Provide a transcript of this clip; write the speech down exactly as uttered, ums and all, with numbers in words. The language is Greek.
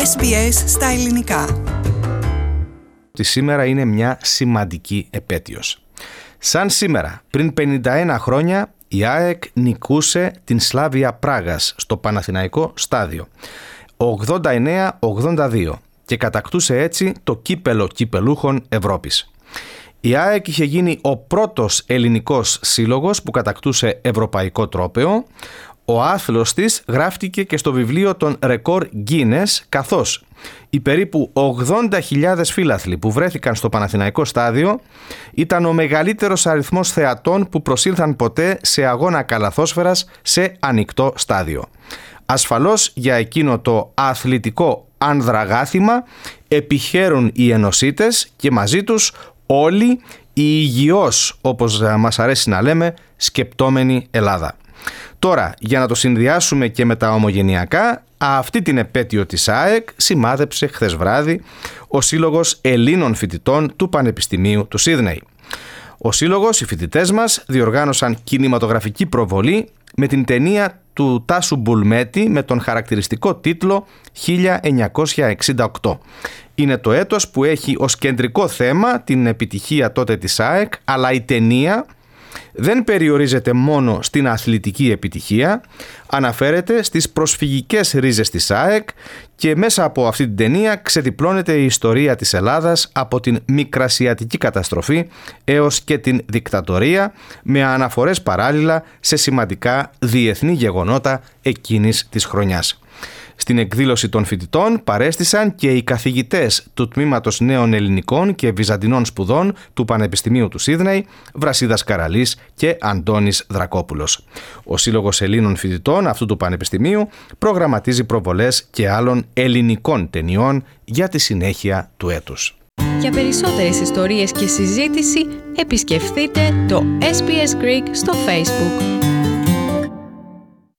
Ες Μπι Ες στα ελληνικά. Ότι σήμερα είναι μια σημαντική επέτειος. Σαν σήμερα, πριν πενήντα ένα χρόνια, η ΑΕΚ νικούσε την Σλάβια Πράγας στο Παναθηναϊκό στάδιο ογδόντα εννέα ογδόντα δύο και κατακτούσε έτσι το κύπελο κυπελούχων Ευρώπης. Η ΑΕΚ είχε γίνει ο πρώτος ελληνικός σύλλογος που κατακτούσε ευρωπαϊκό τρόπαιο. Ο άθλος της γράφτηκε και στο βιβλίο των ρεκόρ Guinness, καθώς οι περίπου ογδόντα χιλιάδες φίλαθλοι που βρέθηκαν στο Παναθηναϊκό στάδιο ήταν ο μεγαλύτερος αριθμός θεατών που προσήλθαν ποτέ σε αγώνα καλαθόσφαιρας σε ανοιχτό στάδιο. Ασφαλώς για εκείνο το αθλητικό άνδραγάθημα επιχαίρουν οι ενωσίτες και μαζί τους όλοι η υγιώς, όπως μας αρέσει να λέμε, σκεπτόμενη Ελλάδα. Τώρα, για να το συνδυάσουμε και με τα ομογενειακά, αυτή την επέτειο της ΑΕΚ σημάδεψε χθες βράδυ ο Σύλλογος Ελλήνων Φοιτητών του Πανεπιστημίου του Σίδνεϊ. Ο Σύλλογος, οι φοιτητές μας, διοργάνωσαν κινηματογραφική προβολή με την ταινία του Τάσου Μπουλμέτη με τον χαρακτηριστικό τίτλο χίλια εννιακόσια εξήντα οκτώ. Είναι το έτος που έχει ως κεντρικό θέμα την επιτυχία τότε της ΑΕΚ, αλλά η ταινία δεν περιορίζεται μόνο στην αθλητική επιτυχία, αναφέρεται στις προσφυγικές ρίζες της ΑΕΚ και μέσα από αυτή την ταινία ξεδιπλώνεται η ιστορία της Ελλάδας από την μικρασιατική καταστροφή έως και την δικτατορία, με αναφορές παράλληλα σε σημαντικά διεθνή γεγονότα εκείνης της χρονιάς. Στην εκδήλωση των φοιτητών παρέστησαν και οι καθηγητές του Τμήματος Νέων Ελληνικών και Βυζαντινών Σπουδών του Πανεπιστημίου του Σίδνεϊ, Βρασίδας Καραλής και Αντώνης Δρακόπουλος. Ο Σύλλογος Ελλήνων Φοιτητών αυτού του Πανεπιστημίου προγραμματίζει προβολές και άλλων ελληνικών ταινιών για τη συνέχεια του έτους. Για περισσότερες ιστορίες και συζήτηση επισκεφτείτε το Ες Μπι Ες Greek στο Facebook.